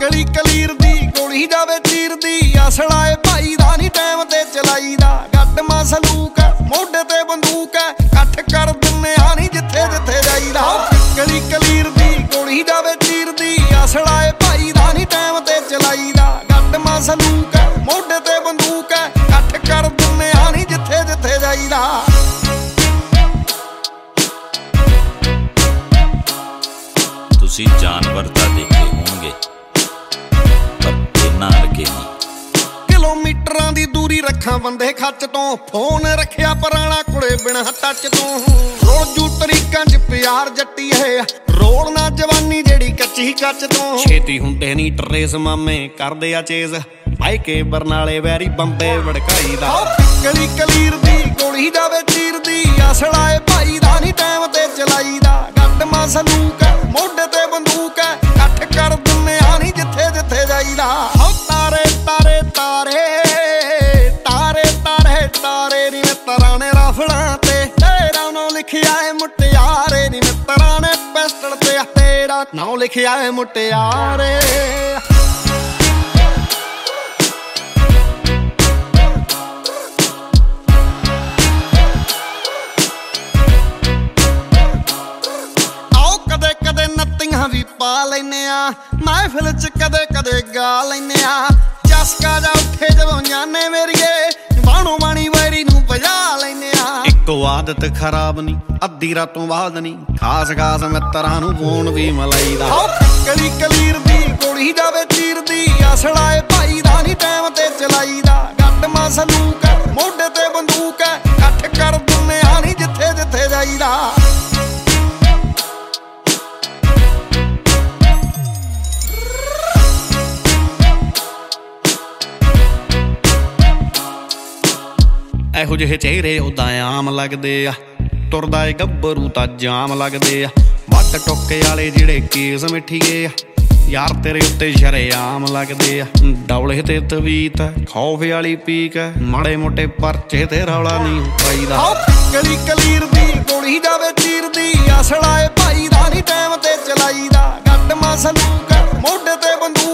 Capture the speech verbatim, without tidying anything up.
ਕਿਕਲੀ ਕਲੀਰ ਦੀ ਗੋਲੀ ਜਾਵੇ ਚੀਰਦੀ ਅਸਲਾ ਏ ਭਾਈ ਦਾ ਨੀ ਟਾਈਮ ਤੇ ਚਲਾਈਦਾ ਗੱਡ ਮਾ ਸਲੂਕ ਹੈ ਮੋਢੇ ਤੇ ਬੰਦੂਕ ਹੈ ਇਕੱਠ ਕਰ ਦਿੰਨੇ ਆ ਨੀ ਜਿੱਥੇ ਜਿੱਥੇ ਜਾਈਦਾ ਕਿਕਲੀ ਕਲੀਰ ਦੀ ਗੋਲੀ ਜਾਵੇ ਚੀਰਦੀ ਅਸਲਾ ਏ ਭਾਈ ਦਾ ਨੀ ਟਾਈਮ ਤੇ ਚਲਾਈਦਾ ਗੱਡ ਮਾ ਸਲੂਕ ਹੈ ਮੋਢੇ ਤੇ ਬੰਦੂਕ ਹੈ ਇਕੱਠ ਕਰ ਦਿੰਨੇ ਆ ਨੀ ਜਿੱਥੇ ਜਿੱਥੇ ਜਾਈਦਾ ਤੁਸੀਂ ਜਾਨਵਰ ਤਾਂ ਦੇਖੇ ਹੋਣਗੇ ਪਰ ਇੰਨਾ ਲੱਗੇ ਨਹੀਂ ਕਿਲੋਮੀਟਰਾਂ ਦੀ ਦੂਰੀ ਰੱਖਾਂ ਬੰਦੇ ਖੱਚ ਤੋਂ ਫੋਨ ਰੱਖਿਆ ਪੁਰਾਣਾ ਕੁੜੇ ਬਿਨਾਂ ਟੱਚ ਤੋਂ ਰੋਜੂ ਤਰੀਕਾਂ ਚ ਪਿਆਰ ਜੱਟੀਏ ਰੋਲ ਨਾ ਜਵਾਨੀ ਜਿਹੜੀ ਕੱਚੀ ਕੱਚ ਤੋਂ ਛੇਤੀ ਹੁੰਦੇ ਨੀ ਟਰੇਸ ਮਾਮੇ ਕਰਦੇ ਆ ਚੇਜ਼ ਭਾਈ ਕੇ ਬਰਨਾਲੇ ਵੈਰੀ ਬੰਬੇ ਵੜਕਾਈ ਦਾ ਕਿਕਲੀ ਕਲੀਰ ਦੀ ਗੋਲੀ ਜਾਵੇ ਚੀਰਦੀ ਅਸਲਾ ਏ ਭਾਈ ਦਾ ਨੀ ਟਾਈਮ ਤੇ ਚਲਾਈਦਾ ਗੱਡ ਮਾ ਸਲੂਕ ਹੈ ਮੋਢੇ ਤੇ ਬੰਦੂਕ ਹੈ ਇਕੱਠ ਕਰ ਦਿੰਨੇ ਆ ਨੀ ਜਿੱਥੇ ਜਿੱਥੇ ਜਾਈਦਾ ਹੋ ਤਾਰੇ ਤਾਰੇ ਤਾਰੇ ਤਾਰੇ ਤਾਰੇ ਤਾਰੇ ਨੀ ਮਿੱਤਰਾਂ ਨੇ ਰਾਫਲਾਂ ਤੇ ਤੇਰਾ ਨਾਂ ਲਿਖਿਆ ਏ ਮੁਟਿਆਰੇ ਨੀ ਮਿੱਤਰਾਂ ਨੇ ਪਿਸਟਲ ਤੇ ਤੇਰਾ ਨਾਂ ਲਿਖਿਆ ਏ ਮੁਟਿਆਰੇ ਵੀ ਪਾ ਲੈਨੇ ਆ ਮਹਿਫਿਲ ਚ ਕਦੇ ਕਦੇ ਗਾ ਲੈਨੇ ਆ ਚਸਕਾ ਜਾ ਉੱਠੇ ਜਦੋਂ ਜਾਨੇ ਮੇਰੀਏ ਬਾਣੋ ਬਾਣੀ ਵੈਰੀ ਨੂੰ ਵਜਾ ਲੈਨੇ ਆ ਇੱਕੋ ਆਦਤ ਖਰਾਬ ਨੀ ਅੱਧੀ ਰਾਤੋਂ ਬਾਅਦ ਨੀ ਖਾਸ ਖਾਸ ਮਿੱਤਰਾਂ ਨੂੰ ਫੋਨ ਵੀ ਮਲਾਈਦਾ ਕਿਕਲੀ ਕਲੀਰ ਦੀ ਗੋਲੀ ਜਾਵੇ ਚੀਰਦੀ ਅਸਲਾ ਏ ਭਾਈ ਦਾ ਨੀ ਟਾਈਮ ਤੇ ਚਲਾਈਦਾ ਗੱਡ ਮਾ ਸਲੂਕ ਹੈ ਮੋਢੇ ਤੇ ਬੰਦੂਕ ਹੈ ਇਕੱਠ ਕਰ ਦਿੰਨੇ ਆ ਨੀ ਜਿੱਥੇ ਜਿੱਥੇ ਜਾਈਦਾ ਇਹੋ ਜਿਹੇ ਚਿਹਰੇ ਉਦਾਂ ਆਮ ਲੱਗਦੇ ਆ ਤੁਰਦਾ ਏ ਗੱਭਰੂ ਤਾਂ ਜਾਮ ਲੱਗਦੇ ਆ ਵੱਟ ਟੋਕੇ ਵਾਲੇ ਜਿਹੜੇ ਕੇਸ ਮਿੱਠੀਏ ਆ ਯਾਰ ਤੇਰੇ ਉੱਤੇ ਸ਼ਰੇਆਮ ਲੱਗਦੇ ਆ ਡੌਲੇ ਤੇ ਤਵੀਤ ਖੌਫ ਵਾਲੀ ਪੀਕ ਮਾੜੇ ਮੋਟੇ ਪਰਚੇ ਤੇ ਰੌਲਾ ਨਹੀਂ ਪਾਈਦਾ ਕਿਕਲੀ ਕਲੀਰ ਦੀ ਗੋਲੀ ਜਾਵੇ ਚੀਰਦੀ ਅਸਲਾ ਏ ਭਾਈ ਦਾ ਨੀ ਟਾਈਮ ਤੇ ਚਲਾਈਦਾ ਗੱਡ ਮਾ ਸਲੂਕ ਹੈ ਮੋਢੇ ਤੇ ਬੰਦੂਕ